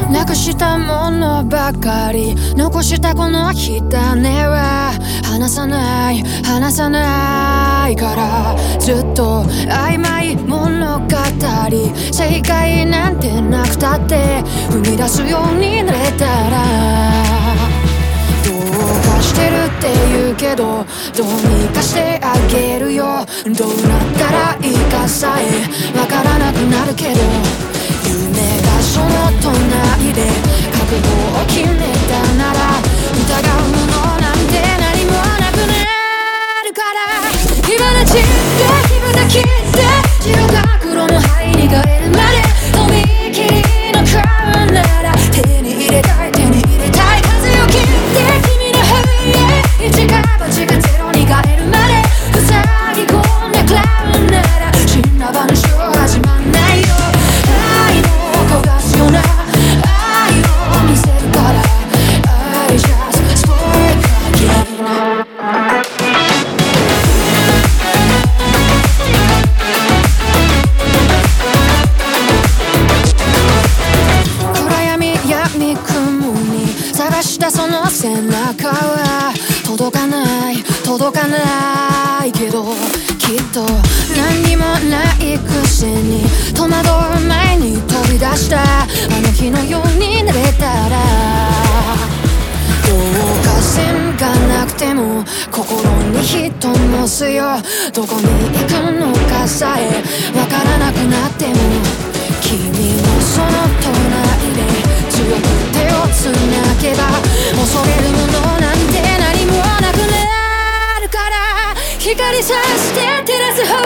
なくしたものばかり残したこの火種は離さない離さないからずっと曖昧物語正解なんてなくたって踏み出すようになれたらどうかしてるって言うけどどうにかしてあげるよどうなったらいいかさえわからなくなるけど夢がその隣で覚悟を決めたなら疑うものなんて何もなくなるから今のちって気分だけで白か黒の灰に変えるまでとびきりの顔なら手に入れたい手に入れたい風を切って君の肺へ一か八がゼロに変えるまで塞ぎ込んだクラウンなら死んだ話は始まんないよ愛を焦がすような愛を見せるから I just spoil again暗闇闇雲に探したその背中は届かない届かないけどきっと何にもないくせに戸惑う前に飛び出したあの日のようになれたらどうか線がなくても心に火灯すよどこに行くのかさえわからなくなっても君のその隣で強く手をつなげば恐れるものなんて何もなくなるから光さして照らす